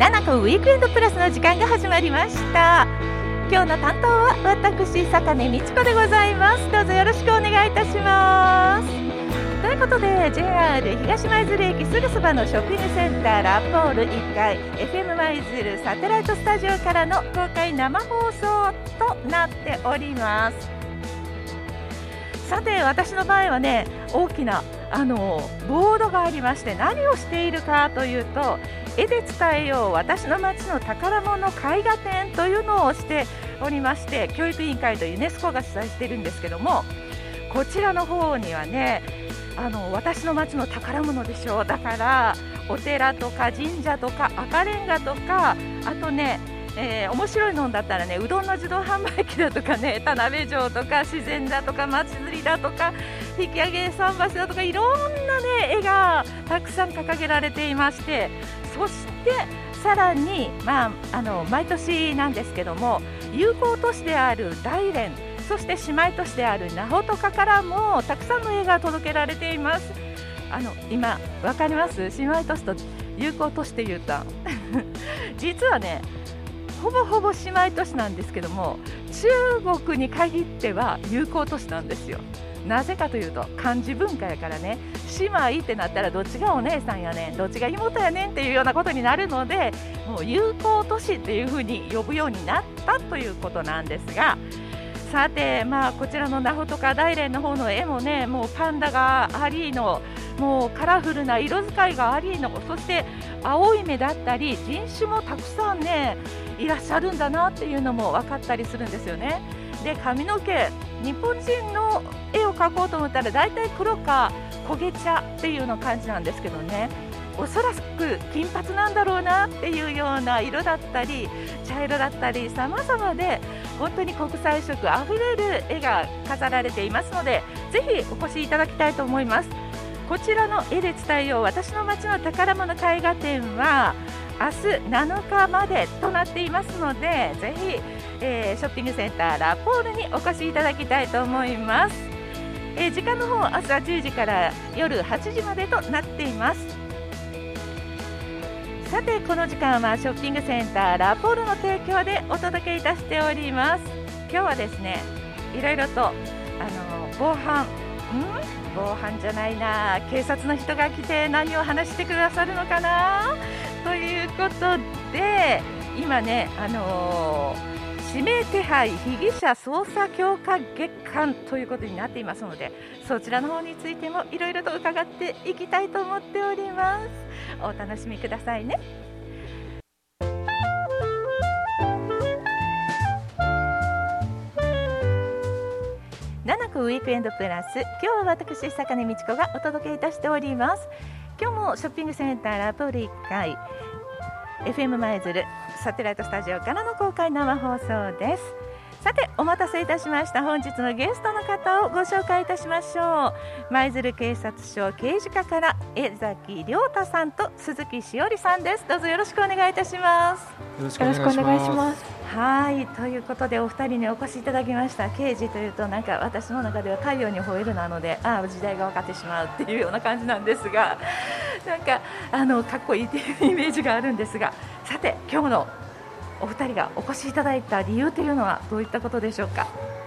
ナコウィークエンドプラスの時間が始まりました。今日の担当は私坂根美智子でございます。どうぞよろしくお願いいたします。ということで JR 東舞鶴駅すぐそばのショッピングセンターラポール1階 FM 舞鶴サテライトスタジオからの公開生放送となっております。さて私の場合はね、大きなボードがありまして、何をしているかというと、絵で伝えよう私の町の宝物絵画展というのをしておりまして、教育委員会とユネスコが主催しているんですけども、こちらの方にはね、私の町の宝物でしょう。だからお寺とか神社とか赤レンガとか、あとね、面白いのだったらね、うどんの自動販売機だとかね、田辺城とか自然だとか町釣りだとか引き上げ桟橋だとか、いろんなね絵がたくさん掲げられていまして、そしてさらに、毎年なんですけども、友好都市である大連、そして姉妹都市であるナホトカからもたくさんの絵が届けられています。今わかります？姉妹都市と友好都市っていうと実はね、ほぼほぼ姉妹都市なんですけども、中国に限っては友好都市なんですよ。なぜかというと、漢字文化やからね、姉妹ってなったらどっちがお姉さんやねん、どっちが妹やねんっていうようなことになるので、もう友好都市っていうふうに呼ぶようになったということなんですが、さて、こちらのナホとか大連の方の絵もね、もうパンダがありの、もうカラフルな色使いがありの、そして青い目だったり人種もたくさんねいらっしゃるんだなっていうのも分かったりするんですよね。で、髪の毛、日本人の絵を描こうと思ったらだいたい黒か焦げ茶っていうの感じなんですけどね、おそらく金髪なんだろうなっていうような色だったり茶色だったり様々で、本当に国際色あふれる絵が飾られていますので、ぜひお越しいただきたいと思います。こちらの絵で伝えよう私の町の宝物絵画展は明日7日までとなっていますので、ぜひ、ショッピングセンターラポールにお越しいただきたいと思います。時間の方、朝10時から夜8時までとなっています。さて、この時間はショッピングセンターラポールの提供でお届けいたしております。今日はですね、いろいろと防犯じゃないな、警察の人が来て何を話してくださるのかなということで、今ね、指名手配被疑者捜査強化月間ということになっていますので、そちらの方についてもいろいろと伺っていきたいと思っております。お楽しみくださいね。ナナコウィークエンドプラス、今日は私坂根美智子がお届けいたしております。今日もショッピングセンターラポール1階 FM 舞鶴サテライトスタジオからの公開生放送です。さて、お待たせいたしました。本日のゲストの方をご紹介いたしましょう。舞鶴警察署刑事課から江崎亮太さんと鈴木しおりさんです。どうぞよろしくお願いいたします。 よろしくお願いします。 はい、ということでお二人にお越しいただきました。刑事というと、なんか私の中では太陽に吠えるなので、時代が分かってしまうっていうような感じなんですが、なんかかっこいいっていうイメージがあるんですが、さて今日のお二人がお越しいただいた理由というのはどういったことでしょうか。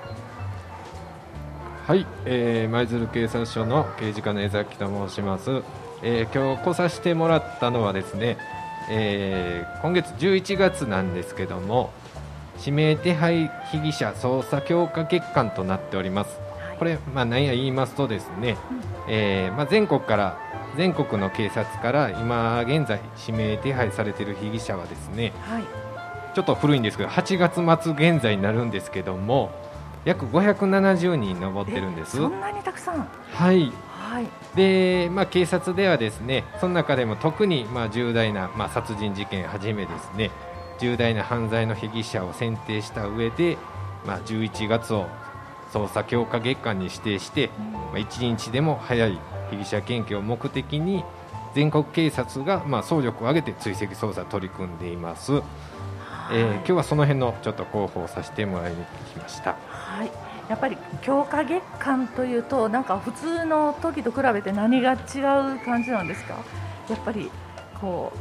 はい、舞鶴警察署の刑事課の江崎と申します。今日来させてもらったのはですね、今月11月なんですけども、指名手配被疑者捜査強化月間となっております。これ、何や言いますとですね、全国の警察から今現在指名手配されている被疑者はですね、ちょっと古いんですけど8月末現在になるんですけども、約570人上ってるんです。 そんなにたくさん。 はい、で、警察ではですね、その中でも特に重大な、殺人事件はじめですね、重大な犯罪の被疑者を選定した上で、11月を捜査強化月間に指定して、1日でも早い被疑者検挙を目的に全国警察が総力を挙げて追跡捜査取り組んでいます。今日はその辺のちょっと広報させてもらいに来ました。 やっぱり強化月間というと、なんか普通の時と比べて何が違う感じなんですか。やっぱりこう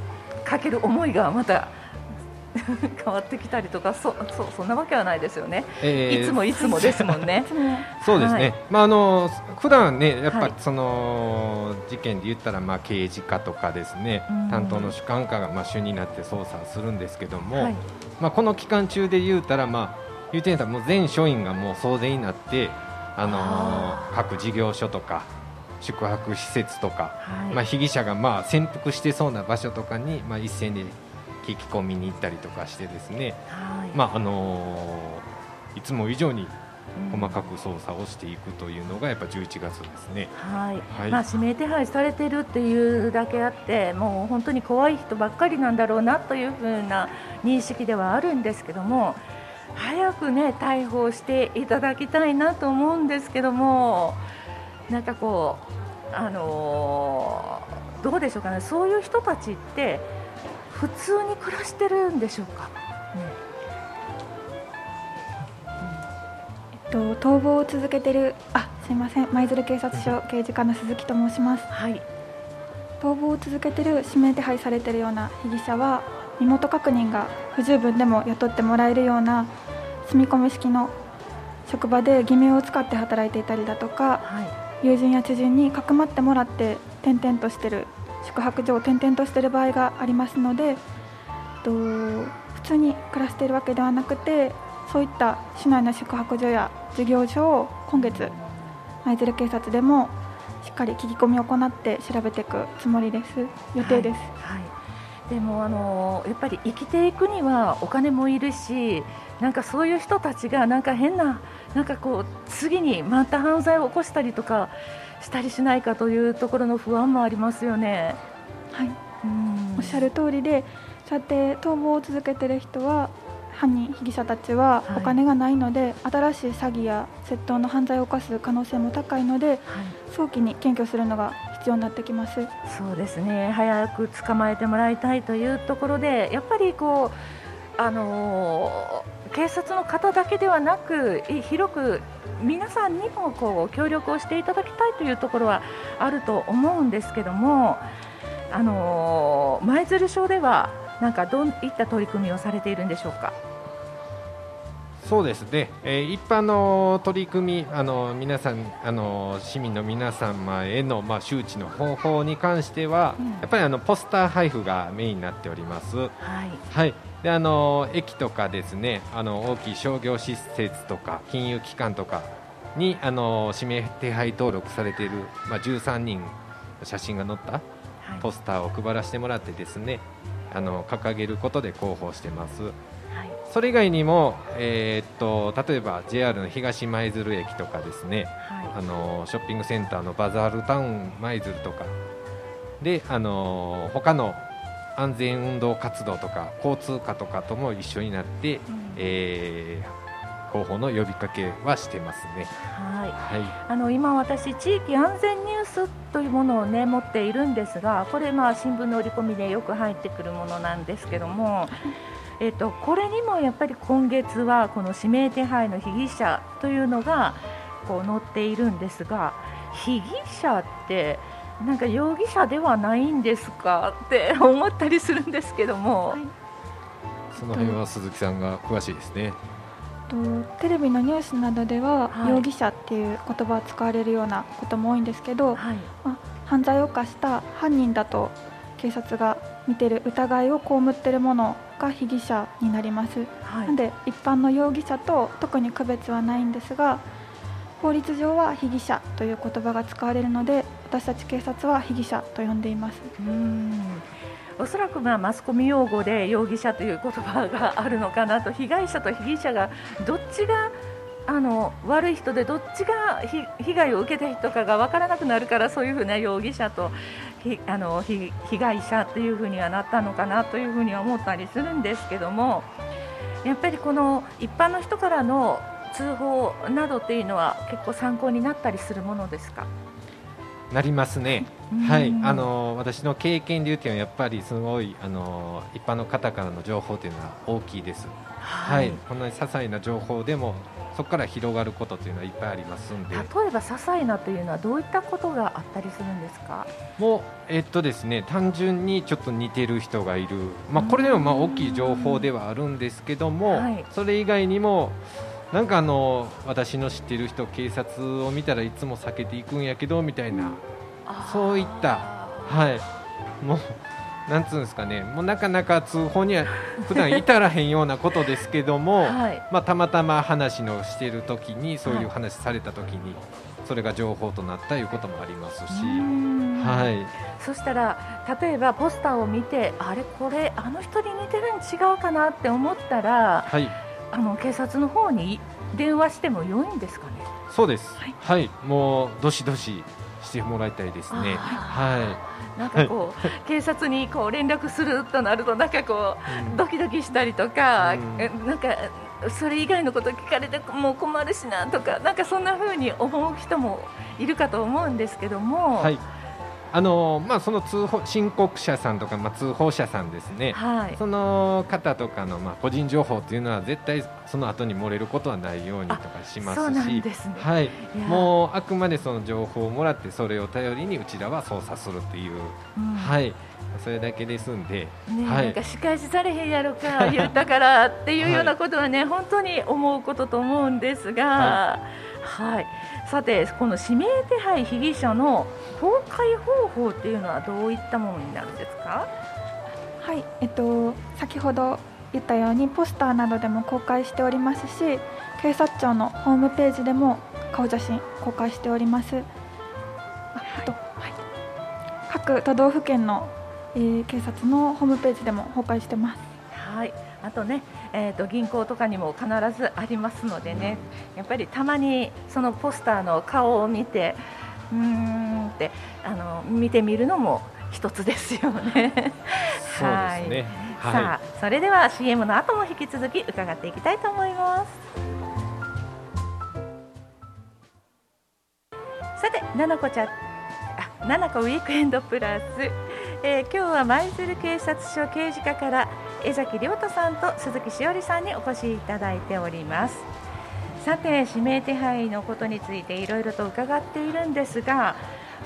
かける思いがまた変わってきたりとか、そんなわけはないですよね、いつもですもんね。 そうですね、はい、普段ねやっぱりはい、 その事件で言ったら刑事課とかですね、担当の主幹課が主になって捜査するんですけども、はい、この期間中で言うたら言うてみたらもう全署員がもう総出になって各事業所とか宿泊施設とか、はい、被疑者が潜伏してそうな場所とかに一斉に聞き込みに行ったりとかしてですね、はい、いつも以上に細かく捜査をしていくというのがやっぱ11月ですね。 はいはい、 指名手配されているっていうだけあって、もう本当に怖い人ばっかりなんだろうなというふうな認識ではあるんですけども、早くね逮捕していただきたいなと思うんですけども、なんかこうどうでしょうかね、そういう人たちって普通に暮らしてるんでしょうか、 逃亡を続けているすいません、舞鶴警察署刑事課の鈴木と申します。 はい、 逃亡を続けている指名手配されているような被疑者は身元確認が不十分でも雇ってもらえるような住み込み式の職場で偽名を使って働いていたりだとか、はい、友人や知人にかくまってもらって転々としている宿泊所を転々としている場合がありますので、普通に暮らしているわけではなくて、そういった市内の宿泊所や事業所を今月舞鶴警察でもしっかり聞き込みを行って調べていくつもりです。予定です。 はいはい、でもやっぱり生きていくにはお金もいるし、なんかそういう人たちがなんか変な次にまた犯罪を起こしたりとかしたりしないかというところの不安もありますよね。 はい、おっしゃる通りで、そうやって逃亡を続けている人は、被疑者たちはお金がないので、はい、新しい詐欺や窃盗の犯罪を犯す可能性も高いので、はい、早期に検挙するのが必要になってきます。 そうですね、早く捕まえてもらいたいというところで、やっぱり警察の方だけではなく広く皆さんにも協力をしていただきたいというところはあると思うんですけども、舞鶴署ではなんかどういった取り組みをされているんでしょうか。 そうですね、一般の取り組み、皆さん市民の皆様への、周知の方法に関しては、やっぱりポスター配布がメインになっております。はい、はい、で駅とかですね、大きい商業施設とか金融機関とかに指名手配登録されている、13人の写真が載ったポスターを配らせてもらってですね、掲げることで広報してます。はい、それ以外にも、例えば JR の東舞鶴駅とかですね、はい、ショッピングセンターのバザールタウン舞鶴とかで、他の安全運動活動とか交通課とかとも一緒になって、広報の呼びかけはしてますね。 はいはい、今私地域安全ニュースというものを、持っているんですが、これ新聞の折り込みでよく入ってくるものなんですけども、これにもやっぱり今月はこの指名手配の被疑者というのが載っているんですが、被疑者ってなんか容疑者ではないんですかって思ったりするんですけども、はい、 その辺は鈴木さんが詳しいですね。 テレビのニュースなどでは、はい、容疑者っていう言葉を使われるようなことも多いんですけど、はい、犯罪を犯した犯人だと警察が見ている疑いを被っているものが被疑者になります。はい、なので一般の容疑者と特に区別はないんですが、法律上は被疑者という言葉が使われるので、私たち警察は被疑者と呼んでいます。 おそらくマスコミ用語で容疑者という言葉があるのかなと、被害者と被疑者がどっちが悪い人でどっちが被害を受けた人かが分からなくなるから、そういうふうな容疑者と被害者というふうにはなったのかなというふうには思ったりするんですけども、やっぱりこの一般の人からの通報などっていうのは結構参考になったりするものですか。 なりますね。はい、私の経験でいうとやっぱりすごい一般の方からの情報というのは大きいです。はい、こんなに些細な情報でもそこから広がることというのはいっぱいありますんで。 例えば些細なというのはどういったことがあったりするんですか？ もうですね、単純にちょっと似てる人がいる、これでも大きい情報ではあるんですけども、それ以外にもなんか私の知っている人、警察を見たらいつも避けていくんやけどみたいな、そういった、もうなんつうんですかね、もうなかなか通報には普段至らへんようなことですけども、たまたま話のしている時にそういう話された時にそれが情報となったということもありますし、 そしたら例えばポスターを見てこれあの人に似てるに違うかなって思ったら、警察の方に電話しても良いんですかね？ そうです、もうどしどししてもらいたいですね。 なんか警察に連絡するとなるとなんかドキドキしたりとか、なんかそれ以外のこと聞かれてもう困るしなとか、なんかそんな風に思う人もいるかと思うんですけども、その申告者さんとか、通報者さんですね、その方とかの個人情報というのは絶対その後に漏れることはないようにとかしますし、もうあくまでその情報をもらってそれを頼りにうちらは捜査するっていう、それだけですんで、 なんか仕返しされへんやろか言ったからっていうようなことはね、本当に思うことと思うんですが、さてこの指名手配被疑者の公開方法っていうのはどういったものになるんですか？ 先ほど言ったようにポスターなどでも公開しておりますし、警察庁のホームページでも顔写真公開しております。各都道府県の、警察のホームページでも公開してます。 あとね、銀行とかにも必ずありますのでね、やっぱりたまにそのポスターの顔を見てって見てみるのも一つですよね。 そうですね。 さあ、それでは CM の後も引き続き伺っていきたいと思います。さて、ななこウィークエンドプラス、今日は舞鶴警察署刑事課から江崎亮太さんと鈴木しおりさんにお越しいただいております。さて、指名手配のことについていろいろと伺っているんですが、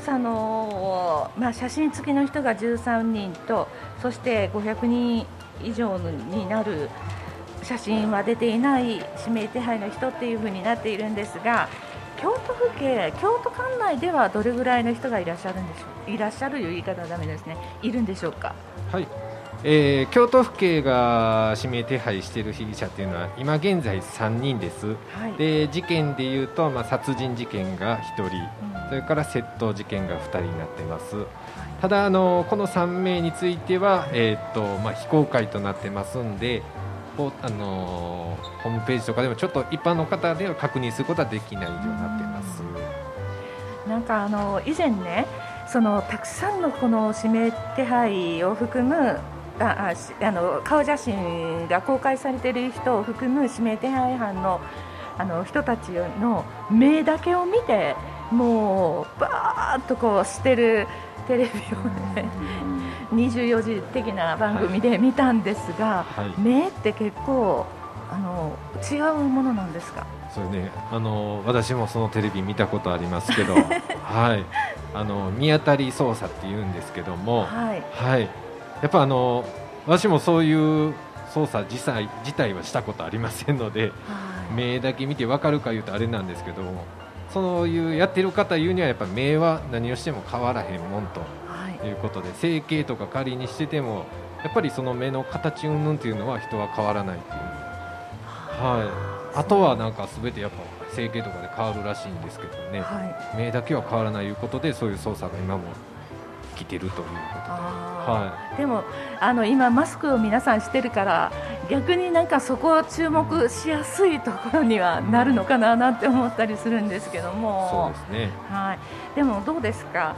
写真付きの人が13人と、そして500人以上になる写真は出ていない指名手配の人っていうふうになっているんですが、京都府警、京都管内ではどれぐらいの人がいらっしゃるんでしょう？いらっしゃるいう言い方はダメですね。いるんでしょうか？ 京都府警が指名手配している被疑者というのは今現在3人です。で、事件でいうと、殺人事件が1人、それから窃盗事件が2人になっています。ただこの3名については、非公開となってますんで、ホームページとかでもちょっと一般の方では確認することはできないようになっています。 なんか以前ね、たくさんのこの指名手配を含む顔写真が公開されている人を含む指名手配犯の人たちの目だけを見て、もうバーッとしてるテレビをね、24時的な番組で見たんですが、目って結構違うものなんですか？ そうね、私もそのテレビ見たことありますけど、見当たり捜査っていうんですけども、やっぱ私もそういう捜査自体はしたことありませんので、目だけ見て分かるか言うとあれなんですけども、そういうやってる方言うにはやっぱ目は何をしても変わらへんもんということで、整形とか仮にしててもやっぱりその目の形云々というのは人は変わらないっていう、あとはなんか全てやっぱ整形とかで変わるらしいんですけどね、目だけは変わらないということで、そういう捜査が今も来てるということで、 でも今マスクを皆さんしてるから逆になんかそこを注目しやすいところにはなるのかななんて思ったりするんですけども、 そうですね。 でもどうですか、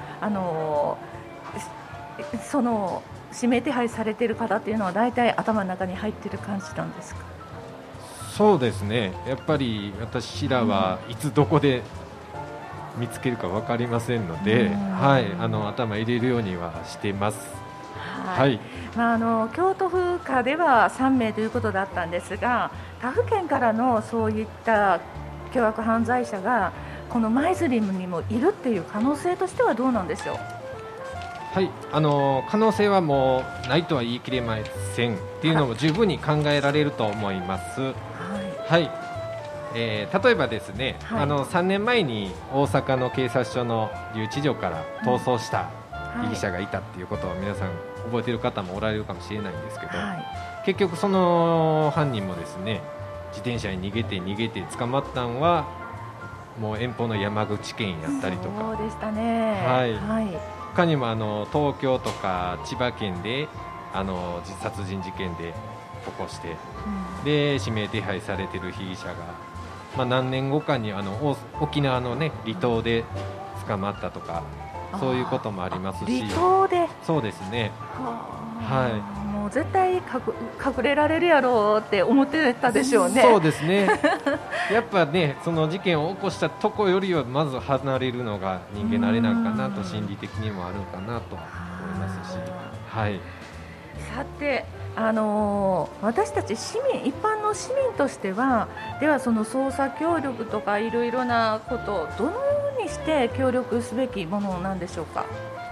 その指名手配されている方っていうのは大体頭の中に入っている感じなんですか？ そうですね、やっぱり私らはいつどこで見つけるか分かりませんので、はい、頭入れるようにはしてます。はい、 京都府下では3名ということだったんですが、他府県からのそういった凶悪犯罪者がこの舞鶴にもいるっていう可能性としてはどうなんでしょう。 はい、可能性はもうないとは言い切れませんっていうのも十分に考えられると思います。はい、はい、例えばですね、はい、3年前に大阪の警察署の留置所から逃走した被疑者がいたっていうことを皆さん覚えている方もおられるかもしれないんですけど、はい、結局その犯人もですね、自転車に逃げて捕まったのはもう遠方の山口県やったりとか。 そうでしたね、 はい、はい、他にも東京とか千葉県で殺人事件で起こして、で指名手配されている被疑者が、何年後かに沖縄の、ね、離島で捕まったとか、そういうこともありますし。 離島で。 そうですね、はい、 もう絶対隠れられるやろうって思ってたでしょうね。 そうですねやっぱね、その事件を起こしたとこよりはまず離れるのが人間慣れなんかなと、心理的にもあるかなと思いますし、はい、 さて、私たち一般の市民としては、ではその捜査協力とかいろいろなことをどのようにして協力すべきものなんでしょうか。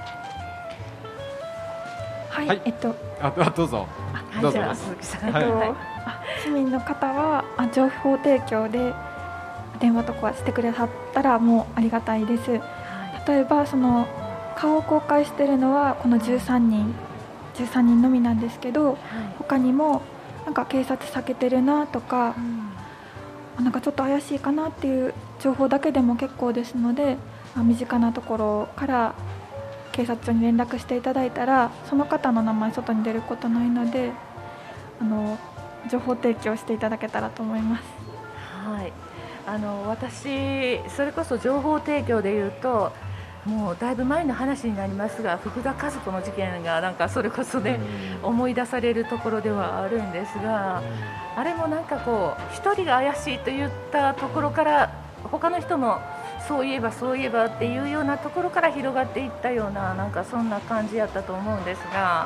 はい、 はい、どうぞ。 どうぞ、鈴木さん。はい、 市民の方は情報提供で電話とかしてくださったらもうありがたいです。はい、例えばその顔を公開しているのはこの13人のみなんですけど、はい、他にもなんか警察避けてるなとか、なんかちょっと怪しいかなっていう情報だけでも結構ですので、身近なところから警察署に連絡していただいたら、その方の名前外に出ることないので、情報提供していただけたらと思います。 はい、私それこそ情報提供でいうと、もうだいぶ前の話になりますが、福田和子の事件がなんかそれこそね、思い出されるところではあるんですが、あれもなんかこう一人が怪しいといったところから他の人もそういえばっていうようなところから広がっていったような、なんかそんな感じやったと思うんですが、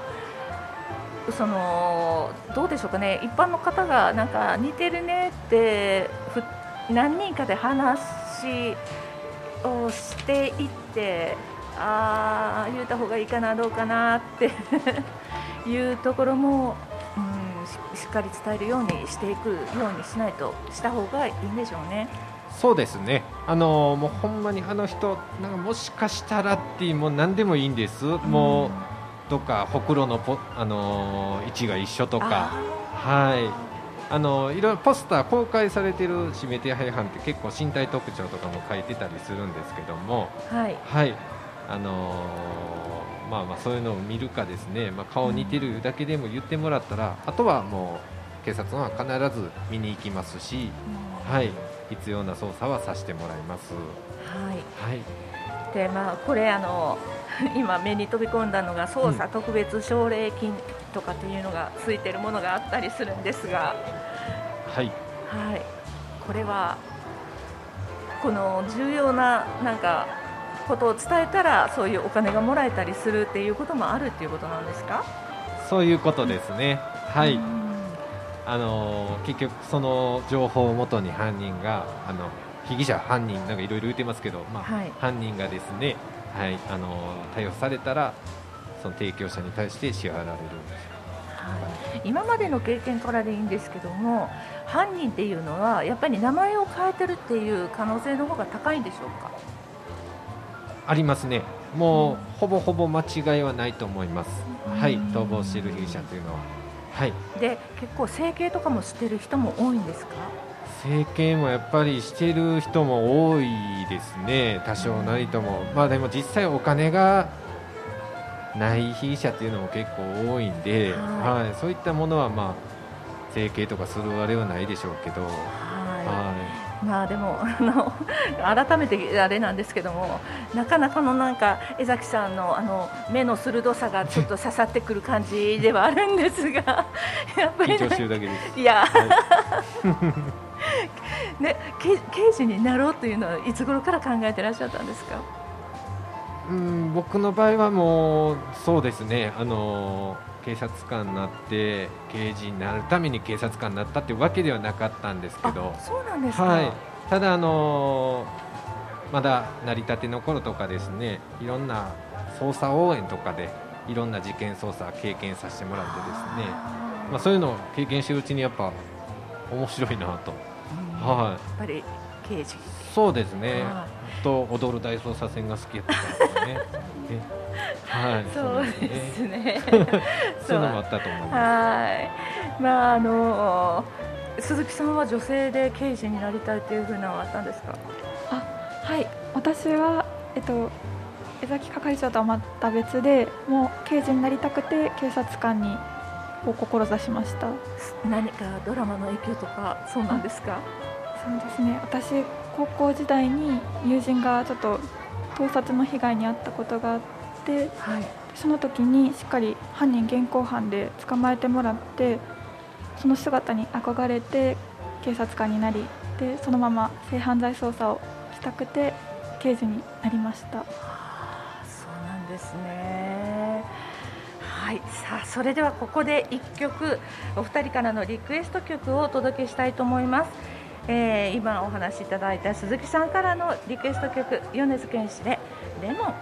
どうでしょうかね、一般の方がなんか似てるねって何人かで話をしていって、言った方がいいかなどうかなっていうところも、しっかり伝えるようにしていくようにした方がいいんでしょうね。 そうですね、もうほんまに人なんかもしかしたらっていう、もう何でもいいんです。もうとかほくろの位置が一緒とか、はい、いろいろポスター公開されている指名手配犯って結構身体特徴とかも書いてたりするんですけども、はい、はい、そういうのを見るかですね、顔似てるだけでも言ってもらったら、あとはもう警察は必ず見に行きますし、はい、必要な捜査はさせてもらいます。はい、はい、 でこれ今目に飛び込んだのが捜査特別奨励金とかっていうのがついてるものがあったりするんですが、 はい、 はい、これはこの重要ななんかことを伝えたらそういうお金がもらえたりするっていうこともあるっていうことなんですか。 そういうことですね。はい、結局その情報をもとに犯人が被疑者犯人なんかいろいろ言ってますけど、はい、犯人がですね、はい、逮捕されたらその提供者に対して支払われるんですよ。 はい、今までの経験からでいいんですけども、犯人っていうのはやっぱり名前を変えてるっていう可能性の方が高いんでしょうか。 ありますね。もう、ほぼほぼ間違いはないと思います。はい、逃亡している被疑者というのは。はい、で結構整形とかもしてる人も多いんですか。 整形もやっぱりしてる人も多いですね、多少なりとも。でも実際お金がない被疑者っていうのも結構多いんで、はいはい、そういったものは整形とかするあれはないでしょうけど、 でも改めてあれなんですけども、なかなかのなんか江崎さんの目の鋭さがちょっと刺さってくる感じではあるんですがやっぱり緊張してるだけです。 いや、ね、 刑事になろうというのはいつ頃から考えてらっしゃったんですか？ 僕の場合はもうそうですね、警察官になって刑事になるために警察官になったっていうわけではなかったんですけど、 そうなんですか。 はい、ただまだ成り立ての頃とかですね、いろんな捜査応援とかでいろんな事件捜査経験させてもらってですね、そういうのを経験してるうちにやっぱ面白いなと、 やっぱり刑事、 そうですね、と踊る大捜査線が好きやったからねはい、 そうですねそういうのもあったと思います。 はい、鈴木さんは女性で刑事になりたいというふうなのはあったんですか？ はい、私は、江崎係長とはまた別でもう刑事になりたくて警察官を志しました。 何かドラマの影響とかそうなんですか？ そうですね、私高校時代に友人がちょっと盗撮の被害に遭ったことがあって、その時にしっかり犯人現行犯で捕まえてもらって、その姿に憧れて警察官になり、でそのまま性犯罪捜査をしたくて刑事になりました。 そうなんですね。はい、さあそれではここで1曲お二人からのリクエスト曲をお届けしたいと思います。今お話しいただいた鈴木さんからのリクエスト曲、米津玄師でレモ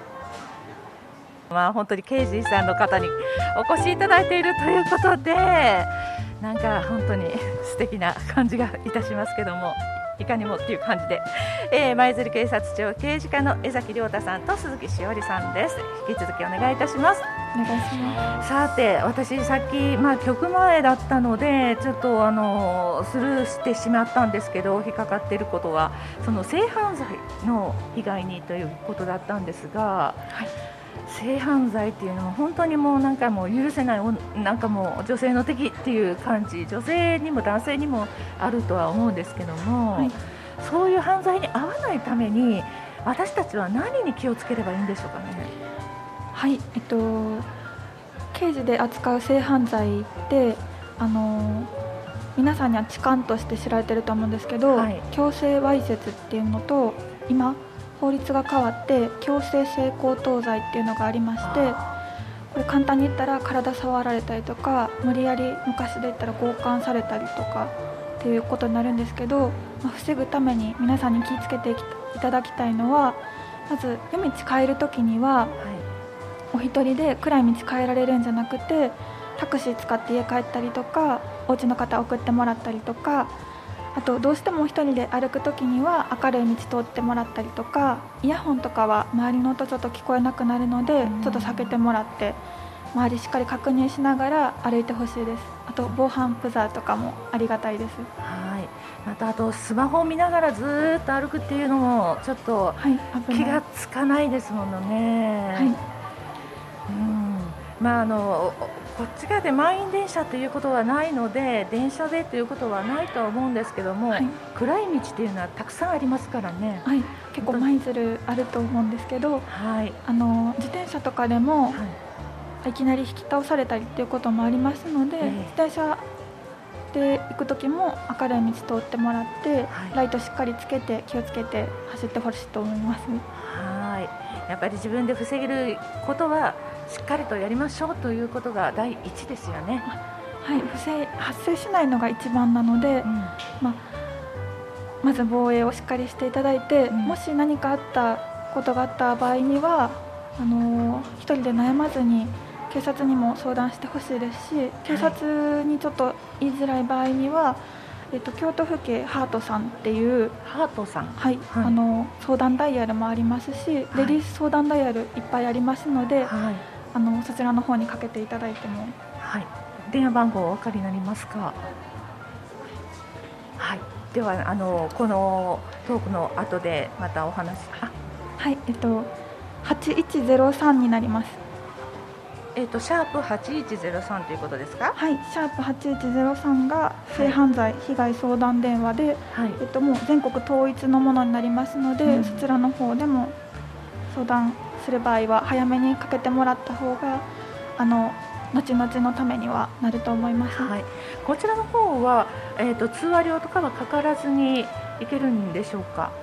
ン。本当に刑事さんの方にお越しいただいているということで、なんか本当に素敵な感じがいたしますけども、いかにもっていう感じで、舞鶴警察庁刑事課の江崎亮太さんと鈴木しおりさんです。引き続きお願いいたします。 お願いします。 さて私さっき、曲前だったのでちょっとスルーしてしまったんですけど、引っかかっていることはその性犯罪の被害にということだったんですが、性犯罪っていうのも本当にもうなんかもう許せない、なんかもう女性の敵っていう感じ、女性にも男性にもあるとは思うんですけども、そういう犯罪に遭わないために私たちは何に気をつければいいんでしょうかね？ はい、刑事で扱う性犯罪って皆さんには痴漢として知られていると思うんですけど、強制わいせつっていうのと今法律が変わって強制性交等罪っていうのがありまして、これ簡単に言ったら体触られたりとか無理やり昔で言ったら強姦されたりとかっていうことになるんですけど、防ぐために皆さんに気をつけていただきたいのは、まず夜道帰るときには、お一人で暗い道帰られるんじゃなくてタクシー使って家帰ったりとかお家の方送ってもらったりとか、あとどうしてもお一人で歩くときには明るい道通ってもらったりとか、イヤホンとかは周りの音ちょっと聞こえなくなるのでちょっと避けてもらって周りしっかり確認しながら歩いてほしいです。あと防犯ブザーとかもありがたいです。 またあとスマホを見ながらずっと歩くっていうのもちょっと気がつかないですものね。こっち側で満員電車ということはないので電車でということはないとは思うんですけども、暗い道というのはたくさんありますからね。 結構舞鶴あると思うんですけど、自転車とかでも、いきなり引き倒されたりということもありますので、自転車で行く時も明るい道通ってもらって、ライトしっかりつけて気をつけて走ってほしいと思います。 やっぱり自分で防げることはしっかりとやりましょうということが第一ですよね。 発生しないのが一番なので、まず防衛をしっかりしていただいて、もし何かあったことがあった場合には一人で悩まずに警察にも相談してほしいですし、警察にちょっと言いづらい場合には、京都府警ハートさんっていう相談ダイヤルもありますし、レディース相談ダイヤルいっぱいありますので、そちらの方にかけていただいても。 電話番号お分かりになりますか？ではこのトークの後でまたお話。 8103になります。 シャープ8103ということですか？ シャープ8103が性犯罪被害相談電話で、もう全国統一のものになりますので、そちらの方でも相談する場合は早めにかけてもらった方が後々のためにはなると思います。 こちらの方は、通話料とかはかからずに行けるんでしょうか。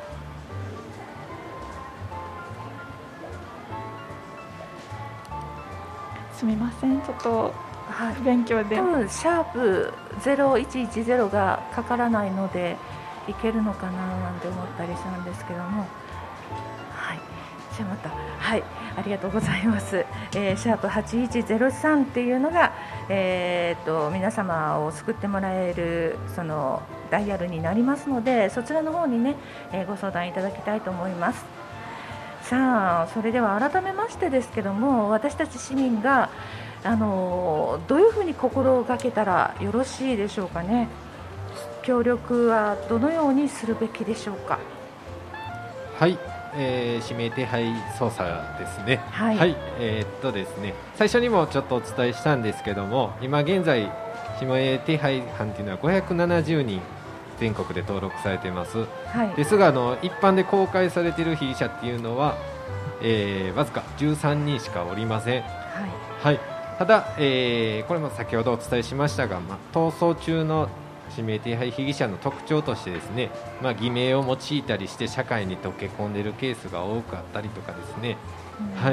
すみません、ちょっと不勉強で。 多分シャープ0110がかからないのでいけるのかななんて思ったりしたんですけども、はい、じゃあまた、はい、ありがとうございます。シャープ8103っていうのが、皆様を救ってもらえるそのダイヤルになりますので、そちらの方にね、ご相談いただきたいと思います。さあ、それでは改めましてですけども、私たち市民がどういうふうに心がけたらよろしいでしょうかね。協力はどのようにするべきでしょうか。 はい、指名手配捜査ですね。 はい、 はい、ですね、最初にもちょっとお伝えしたんですけども、今現在指名手配犯というのは570人全国で登録されています。 はい、 ですが一般で公開されている被疑者っていうのは、わずか13人しかおりません。はい、ただ、これも先ほどお伝えしましたが、逃走中の指名手配被疑者の特徴としてですね、偽名を用いたりして社会に溶け込んでいるケースが多くあったりとかですね、はい、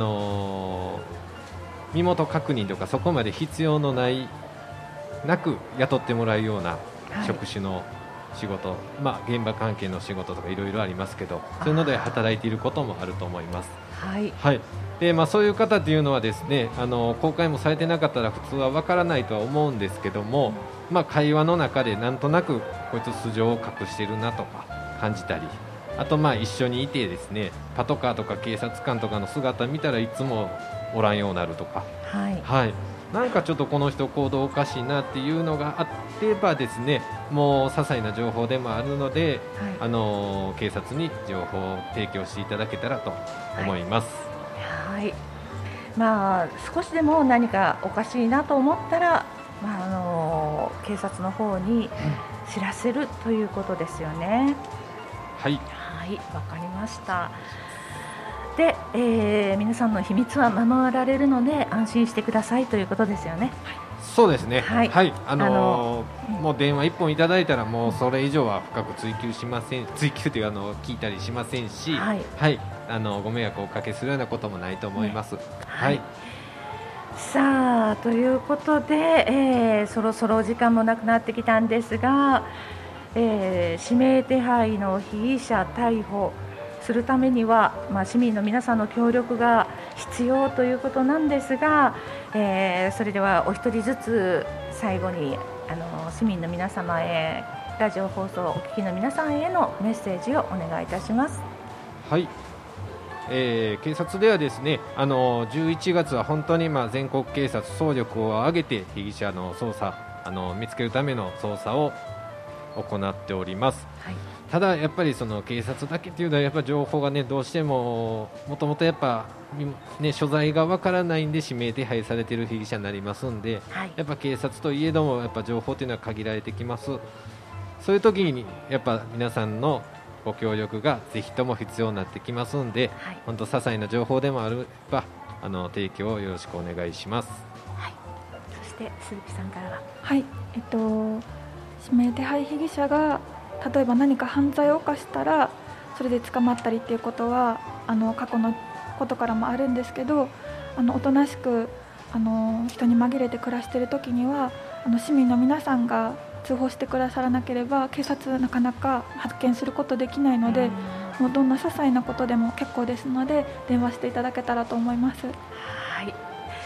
身元確認とかそこまで必要のないなく雇ってもらうような職種の仕事、現場関係の仕事とかいろいろありますけど、そういうので働いていることもあると思います。 はいはい、でそういう方というのはですね、公開もされてなかったら普通はわからないとは思うんですけども、会話の中でなんとなくこいつ素性を隠しているなとか感じたり、あと一緒にいてですね、パトカーとか警察官とかの姿見たらいつもおらんようになるとか、はい、なんかちょっとこの人行動おかしいなっていうのがあってばですね、もう些細な情報でもあるので、警察に情報を提供していただけたらと思います。 はい、少しでも何かおかしいなと思ったら、警察の方に知らせるということですよね。 はい、 はい、わかりました。で、皆さんの秘密は守られるので安心してくださいということですよね。 そうですね。 はい、 はい、もう電話1本いただいたらもうそれ以上は深く追求しません。追求という聞いたりしませんし、はい、ご迷惑をおかけするようなこともないと思います。はい。 さあ、ということで、そろそろお時間もなくなってきたんですが、指名手配の被疑者逮捕するためには、市民の皆さんの協力が必要ということなんですが、それではお一人ずつ最後に市民の皆様へ、ラジオ放送お聞きの皆さんへのメッセージをお願いいたします。 はい、警察ではですね、11月は本当に全国警察総力を挙げて被疑者の捜査、見つけるための捜査を行っております。はい、ただやっぱりその警察だけというのはやっぱ情報がね、どうしてももともとやっぱ所在がわからないんで指名手配されている被疑者になりますんで、やっぱ警察といえどもやっぱ情報というのは限られてきます。そういう時にやっぱ皆さんのご協力がぜひとも必要になってきますので、本当些細な情報でもあれば提供をよろしくお願いします。 はい、そして鈴木さんからは、 はい、指名手配被疑者が例えば何か犯罪を犯したらそれで捕まったりっていうことは過去のことからもあるんですけど、おとなしく人に紛れて暮らしている時には市民の皆さんが通報してくださらなければ警察なかなか発見することできないので、もうどんな些細なことでも結構ですので電話していただけたらと思います。 はい、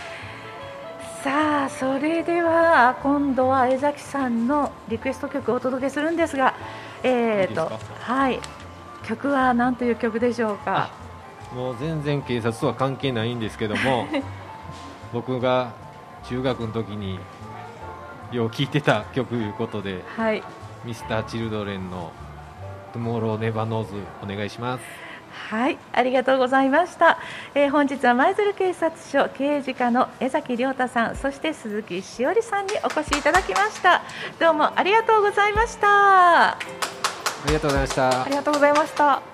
さあ、それでは今度は江崎さんのリクエスト曲をお届けするんですが、はい、曲は何という曲でしょうか。 もう全然警察とは関係ないんですけども僕が中学の時によう聴いてた曲ということで、 はい、 Mr.Children の Tomorrow Never Knows お願いします。 はい、ありがとうございました。本日は舞鶴警察署刑事課の江崎亮太さん、そして鈴木しおりさんにお越しいただきました。どうもありがとうございました。 ありがとうございました。 ありがとうございました。